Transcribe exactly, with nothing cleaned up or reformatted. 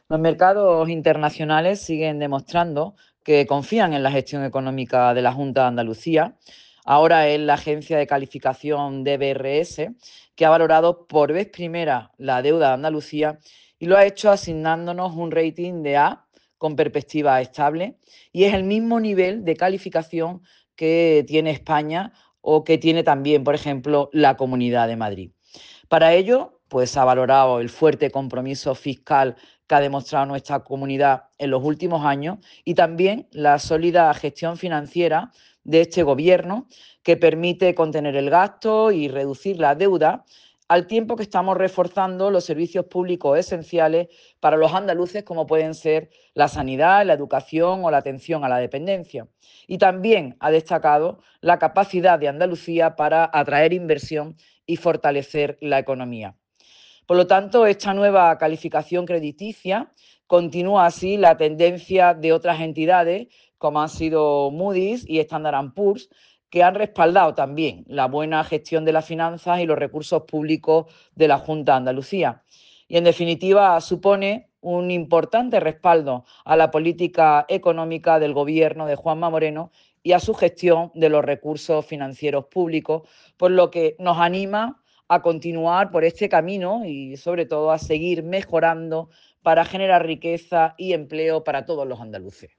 Los mercados internacionales siguen demostrando que confían en la gestión económica de la Junta de Andalucía. Ahora es la agencia de calificación D B R S que ha valorado por vez primera la deuda de Andalucía y lo ha hecho asignándonos un rating de A con perspectiva estable, y es el mismo nivel de calificación que tiene España o que tiene también, por ejemplo, la Comunidad de Madrid. Para ello, pues ha valorado el fuerte compromiso fiscal que ha demostrado nuestra comunidad en los últimos años y también la sólida gestión financiera de este gobierno, que permite contener el gasto y reducir la deuda, al tiempo que estamos reforzando los servicios públicos esenciales para los andaluces, como pueden ser la sanidad, la educación o la atención a la dependencia. Y también ha destacado la capacidad de Andalucía para atraer inversión y fortalecer la economía. Por lo tanto, esta nueva calificación crediticia continúa así la tendencia de otras entidades, como han sido Moody's y Standard and Poor's, que han respaldado también la buena gestión de las finanzas y los recursos públicos de la Junta de Andalucía. Y, en definitiva, supone un importante respaldo a la política económica del Gobierno de Juanma Moreno y a su gestión de los recursos financieros públicos, por lo que nos anima a continuar por este camino y, sobre todo, a seguir mejorando para generar riqueza y empleo para todos los andaluces.